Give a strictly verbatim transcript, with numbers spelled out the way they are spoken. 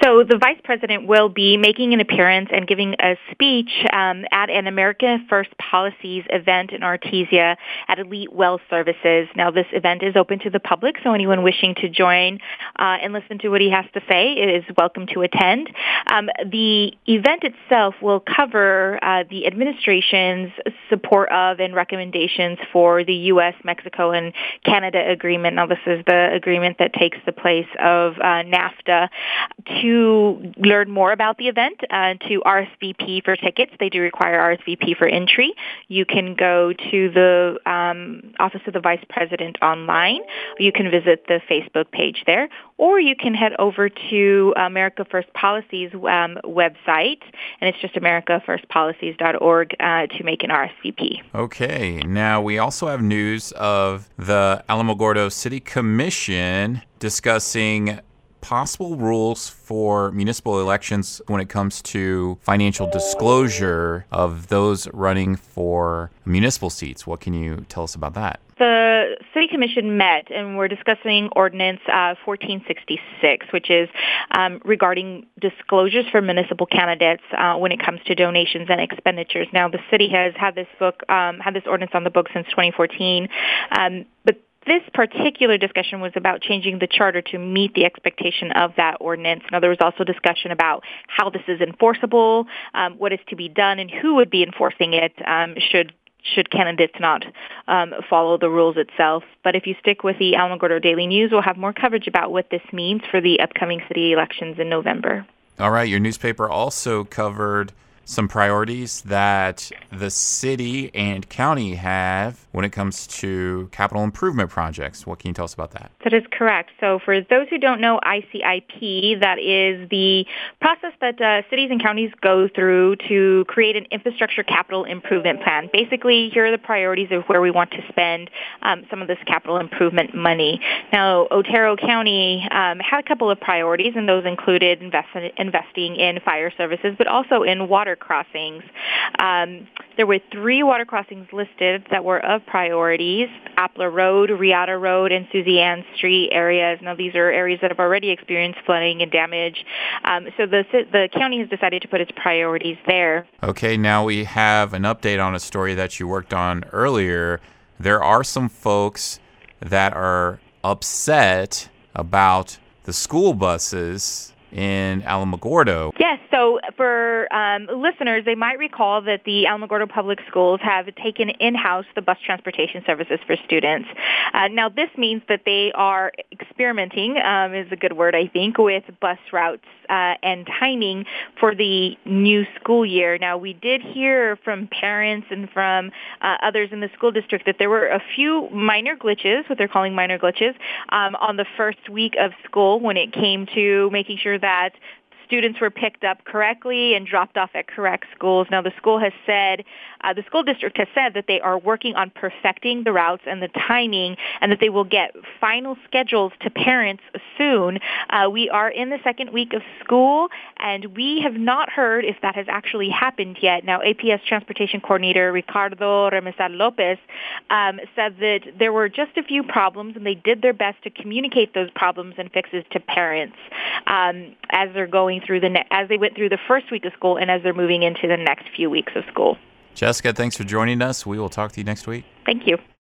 So the vice president will be making an appearance and giving a speech um, at an America First Policies event in Artesia at Elite Well Services. Now, this event is open to the public, so anyone wishing to join uh, and listen to what he has to say is welcome to attend. Um, the event itself will cover uh, the administration's support of and recommendations for the U S, Mexico, and Canada agreement. Now, this is the agreement that takes the place of uh, NAFTA. To learn more about the event, uh, to R S V P for tickets, they do require R S V P for entry. You can go to the um, Office of the Vice President online. You can visit the Facebook page there, or you can head over to America First Policies um, website, and it's just america first policies dot org uh, to make an R S V P. Okay. Now, we also have news of the Alamogordo City Commission discussing possible rules for municipal elections when it comes to financial disclosure of those running for municipal seats. What can you tell us about that? The City Commission met and we're discussing Ordinance uh, fourteen sixty-six, which is um, regarding disclosures for municipal candidates uh, when it comes to donations and expenditures. Now, the city has had this book, um, had this ordinance on the book since twenty fourteen, um, but this particular discussion was about changing the charter to meet the expectation of that ordinance. Now, there was also discussion about how this is enforceable, um, what is to be done, and who would be enforcing it um, should should candidates not um, follow the rules itself. But if you stick with the Alamogordo Daily News, we'll have more coverage about what this means for the upcoming city elections in November. All right. Your newspaper also covered some priorities that the city and county have when it comes to capital improvement projects. What can you tell us about that? That is correct. So for those who don't know I C I P, that is the process that uh, cities and counties go through to create an infrastructure capital improvement plan. Basically, here are the priorities of where we want to spend um, some of this capital improvement money. Now, Otero County um, had a couple of priorities, and those included invest- investing in fire services, but also in water crossings. Um, there were three water crossings listed that were of priorities: Appler Road, Riata Road, and Suzie Ann Street areas. Now, these are areas that have already experienced flooding and damage. Um, so the the county has decided to put its priorities there. Okay, now we have an update on a story that you worked on earlier. There are some folks that are upset about the school buses in Alamogordo. Yes, so for um, listeners, they might recall that the Alamogordo Public Schools have taken in-house the bus transportation services for students. Uh, now, this means that they are experimenting, um, is a good word, I think, with bus routes uh, and timing for the new school year. Now, we did hear from parents and from uh, others in the school district that there were a few minor glitches, what they're calling minor glitches, um, on the first week of school when it came to making sure that students were picked up correctly and dropped off at correct schools. Now, the school has said, uh, the school district has said that they are working on perfecting the routes and the timing, and that they will get final schedules to parents soon. Uh, we are in the second week of school, and we have not heard if that has actually happened yet. Now, A P S Transportation Coordinator Ricardo Remesal Lopez um, said that there were just a few problems, and they did their best to communicate those problems and fixes to parents um, as they're going through the ne- as they went through the first week of school and as they're moving into the next few weeks of school. Jessica, thanks for joining us. We will talk to you next week. Thank you.